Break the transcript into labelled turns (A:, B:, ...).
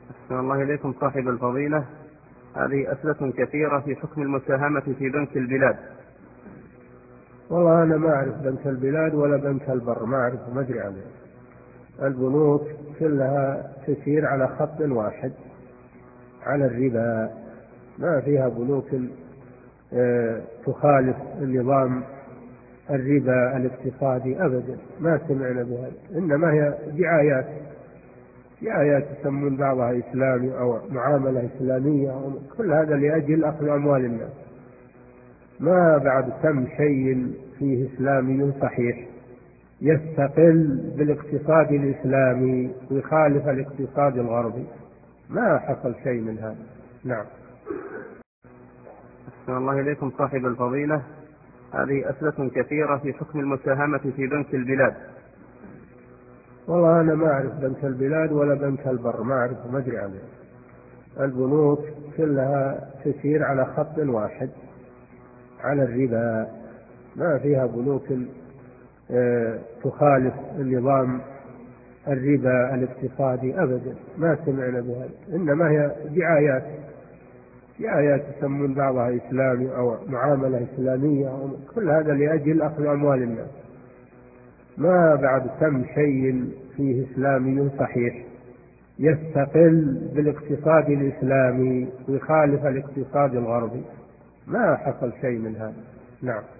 A: أحسن الله إليكم صاحب الفضيلة. هذه أسئلة كثيرة في حكم المساهمة في بنك البلاد.
B: والله أنا ما أعرف بنك البلاد ولا بنك البر، ما أعرف، ما أدري عنه. البنوك كلها تسير على خط واحد، على الربا. ما فيها بنوك تخالف النظام الربا الاقتصادي أبدا، ما سمعنا بهذا. إنما هي دعايات يسمون بعضها إسلامي أو معاملة إسلامية، كل هذا لأجل أخذ أموال الناس. ما بعد تم شيء فيه إسلامي صحيح يستقل بالاقتصاد الإسلامي ويخالف الاقتصاد الغربي، ما حصل شيء من هذا. نعم.
A: أحسن الله إليكم صاحب الفضيلة. هذه أسئلة كثيرة في حكم المساهمة في بنك البلاد.
B: والله أنا ما أعرف بنك البلاد ولا بنك البر، ما أعرف، ما أدري عنه. البنوك كلها تسير على خط واحد، على الربا. ما فيها بنوك تخالف النظام الربا الاقتصادي أبدا، ما سمعنا بهذا. إنما هي دعايات يسمون بعضها إسلامي أو معاملة إسلامية، كل هذا لأجل أخذ أموال الناس. ما بعد تم شيء فيه إسلامي صحيح يستقل بالاقتصاد الإسلامي ويخالف الاقتصاد الغربي، ما حصل شيء من هذا. نعم.